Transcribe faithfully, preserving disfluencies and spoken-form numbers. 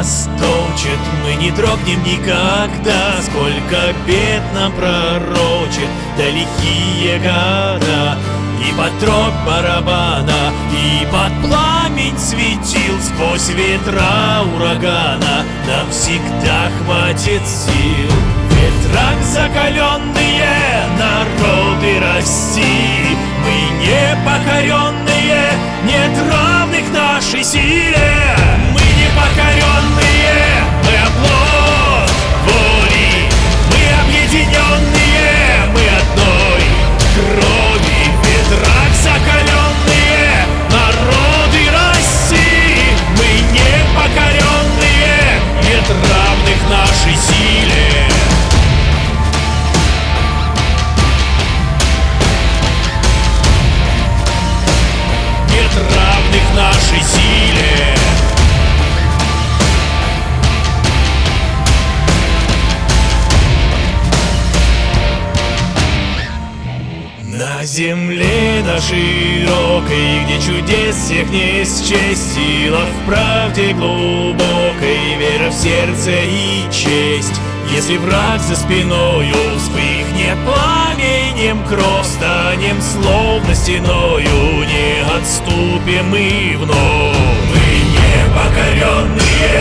нас точит, мы не дрогнем никогда. Сколько бед нам пророчит, да лихие года. И под дробь барабана, и под пламень светил, сквозь ветра урагана нам всегда хватит сил. В ветрах закаленные народы России, мы непокоренные, нет равных нашей силе. Мы непокоренные, мы оплот воли, мы объединенные, мы одной крови. В ветрах закаленные народы России, мы непокоренные, нет равных нашей силе. Нет равных нашей силе. На земле на широкой, где чудес всех не счесть, сила в правде глубокой, вера в сердце и честь. Если враг за спиною вспыхнет пламенем, кровь станем словно стеною, не отступим мы вновь. Мы непокоренные,